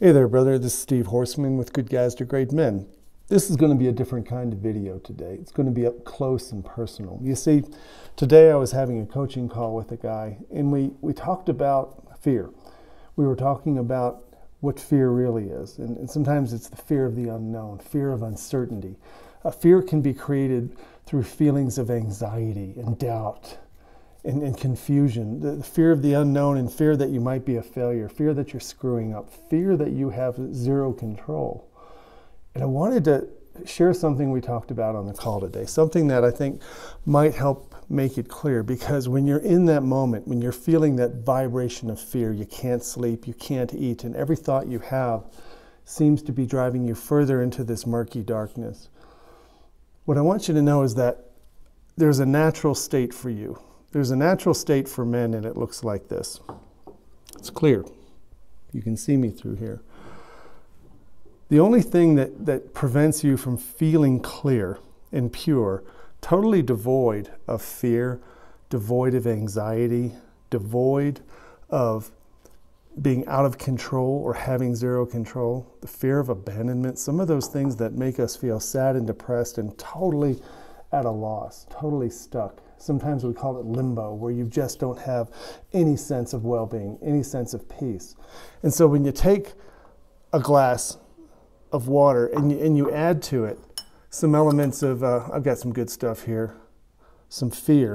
Hey there, brother. This is Steve Horseman with Good Guys to Great Men. This is going to be a different kind of video today. It's going to be up close and personal. You see, today I was having a coaching call with a guy, and we talked about fear. We were talking about what fear really is, and sometimes it's the fear of the unknown, fear of uncertainty. Fear can be created through feelings of anxiety and doubt and confusion, the fear of the unknown and fear that you might be a failure, fear that you're screwing up, fear that you have zero control. And I wanted to share something we talked about on the call today, something that I think might help make it clear, because when you're in that moment, when you're feeling that vibration of fear, you can't sleep, you can't eat, and every thought you have seems to be driving you further into this murky darkness. What I want you to know is that there's a natural state for you. There's a natural state for men, and it looks like this. It's clear. You can see me through here. The only thing that prevents you from feeling clear and pure, totally devoid of fear, devoid of anxiety, devoid of being out of control or having zero control, the fear of abandonment, some of those things that make us feel sad and depressed and totally at a loss, totally stuck. Sometimes we call it limbo, where you just don't have any sense of well-being, any sense of peace. And so when you take a glass of water and you add to it some elements of, I've got some good stuff here, some fear,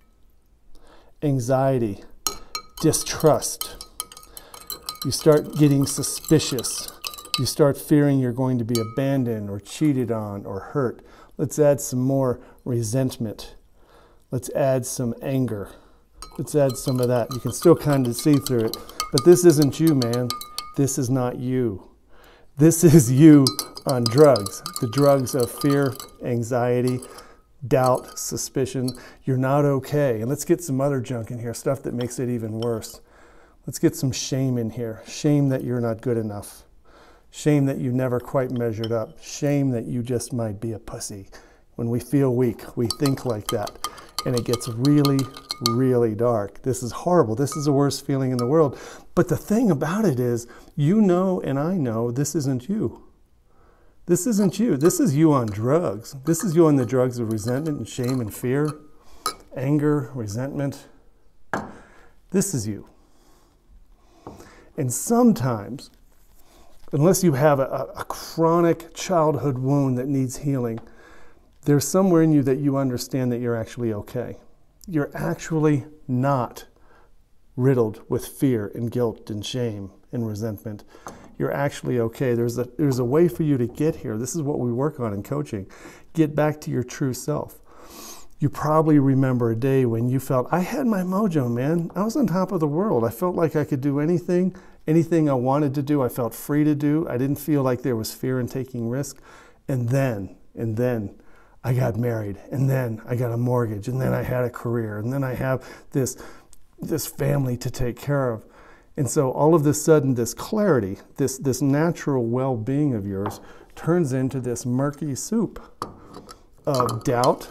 anxiety, distrust. You start getting suspicious. You start fearing you're going to be abandoned or cheated on or hurt. Let's add some more resentment. Let's add some anger. Let's add some of that. You can still kind of see through it. But this isn't you, man. This is not you. This is you on drugs. The drugs of fear, anxiety, doubt, suspicion. You're not okay. And let's get some other junk in here, stuff that makes it even worse. Let's get some shame in here. Shame that you're not good enough. Shame that you never quite measured up. Shame that you just might be a pussy. When we feel weak, we think like that. And it gets really, really dark. This is horrible. This is the worst feeling in the world. But the thing about it is, you know and I know this isn't you. This isn't you. This is you on drugs. This is you on the drugs of resentment and shame and fear, anger, resentment. This is you. And sometimes, unless you have a chronic childhood wound that needs healing, there's somewhere in you that you understand that you're actually okay. You're actually not riddled with fear and guilt and shame and resentment. You're actually okay. There's a way for you to get here. This is what we work on in coaching. Get back to your true self. You probably remember a day when you felt, I had my mojo, man. I was on top of the world. I felt like I could do anything I wanted to do. I felt free to do. I didn't feel like there was fear in taking risk. And then I got married, and then I got a mortgage, and then I had a career, and then I have this family to take care of. And so all of a sudden, this clarity, this natural well-being of yours turns into this murky soup of doubt,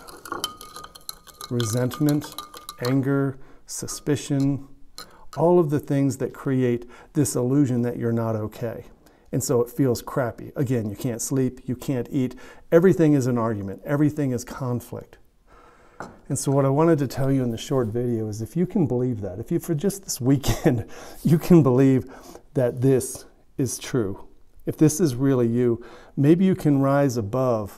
resentment, anger, suspicion, all of the things that create this illusion that you're not okay. And so it feels crappy. Again, you can't sleep, you can't eat. Everything is an argument. Everything is conflict. And so what I wanted to tell you in the short video is, if you can believe that, if you, for just this weekend, you can believe that this is true, if this is really you, maybe you can rise above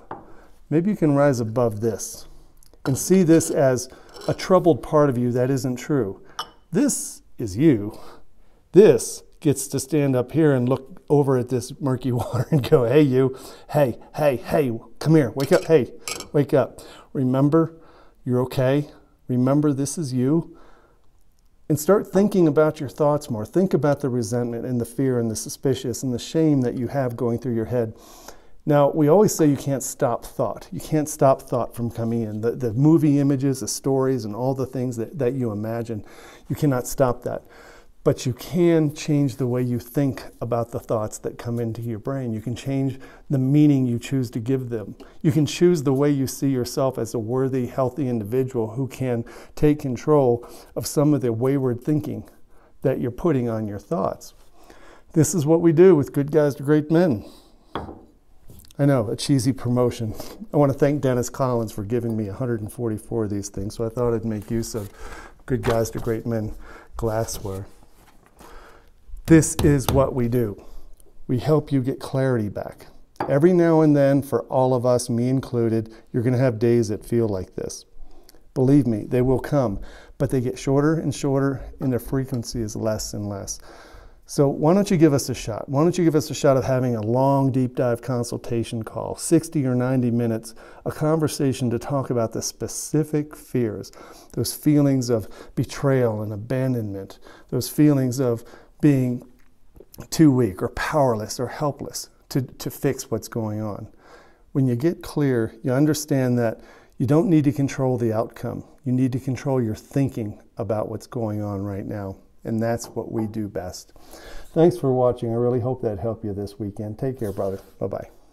this and see this as a troubled part of you that isn't true. This is you. This gets to stand up here and look over at this murky water and go, hey, you, hey, come here, wake up, hey, wake up. Remember, you're okay. Remember, this is you. And start thinking about your thoughts more. Think about the resentment and the fear and the suspicious and the shame that you have going through your head. Now, we always say you can't stop thought. You can't stop thought from coming in. The movie images, the stories, and all the things that you imagine, you cannot stop that. But you can change the way you think about the thoughts that come into your brain. You can change the meaning you choose to give them. You can choose the way you see yourself as a worthy, healthy individual who can take control of some of the wayward thinking that you're putting on your thoughts. This is what we do with Good Guys to Great Men. I know, a cheesy promotion. I want to thank Dennis Collins for giving me 144 of these things, so I thought I'd make use of Good Guys to Great Men glassware. This is what we do. We help you get clarity back. Every now and then, for all of us, me included, you're going to have days that feel like this. Believe me, they will come, but they get shorter and shorter, and their frequency is less and less. So why don't you give us a shot? Why don't you give us a shot of having a long, deep dive consultation call, 60 or 90 minutes, a conversation to talk about the specific fears, those feelings of betrayal and abandonment, those feelings of being too weak or powerless or helpless to fix what's going on. When you get clear, you understand that you don't need to control the outcome. You need to control your thinking about what's going on right now. And that's what we do best. Thanks for watching. I really hope that helped you this weekend. Take care, brother. Bye-bye.